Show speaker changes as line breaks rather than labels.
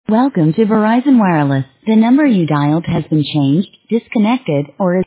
Welcome to Verizon Wireless. The number you dialed has been changed, disconnected, or is